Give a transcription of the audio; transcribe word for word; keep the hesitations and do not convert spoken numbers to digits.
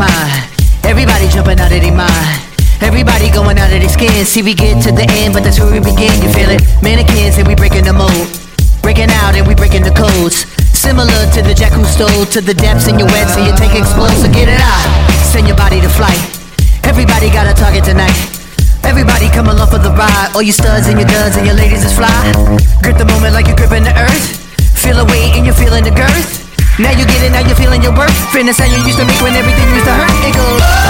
find everybody jumping out of their mind. Everybody going out of their skin. See, we get to the end, but that's where we begin. You feel it? Mannequins and we breaking the mold, breaking out and we breaking the codes. Similar to the jack who stole to the depths in your wet, so you take explode. So get it out, send your body to flight. Everybody got a target tonight. Everybody come along for the ride. All you studs and your duds and your ladies is fly. Grip the moment like you're gripping the earth. Feel a weight and you're feeling the girth. Now you get it, now you're feeling your worth. Fitness how you used to make when everything used to hurt. It goes